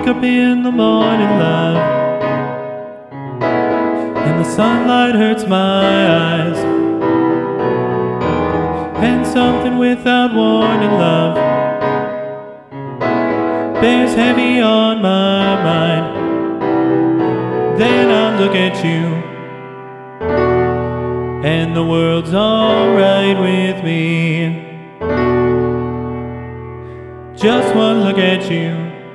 wake up in the morning, love, and the sunlight hurts my eyes, and something without warning, love, bears heavy on my mind. Then I look at you, and the world's alright with me. Just one look at you,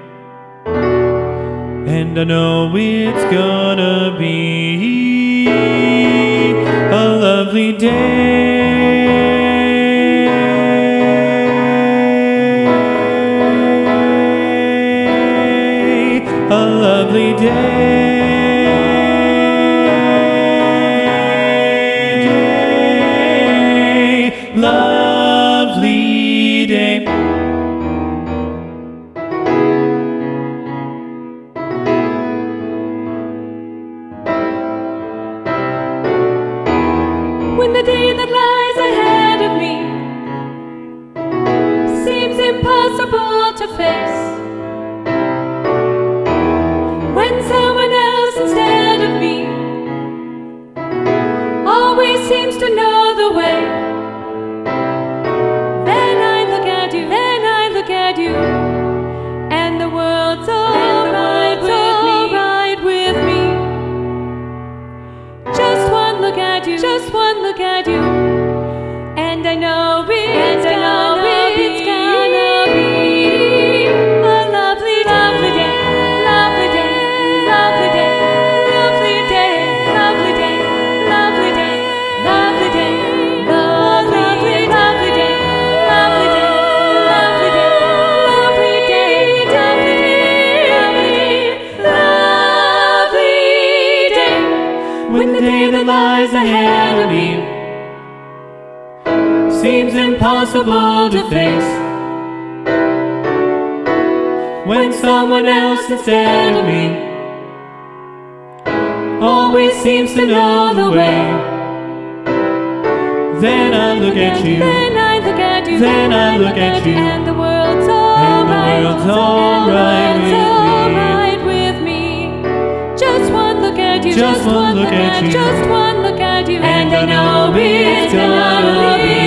and I know it's gonna be a lovely day. A lovely day. Lovely day. When the day that lies ahead of me seems impossible to face, when someone else instead of me always seems to know the way, then I look at you, and the world's alright with me. Just one look at you, and I know it's gonna be a lovely day, lovely day, lovely day, lovely day, lovely day, lovely day, lovely day, lovely day, lovely, lovely day, lovely day, lovely day, lovely day, lovely day, lovely day. When the day that lies ahead of me seems impossible to face, when someone else instead of me always seems to know the way, then I look at you, then I look at you, and the world's alright with me. Just one look at you, just one look at you, and I know it's gonna be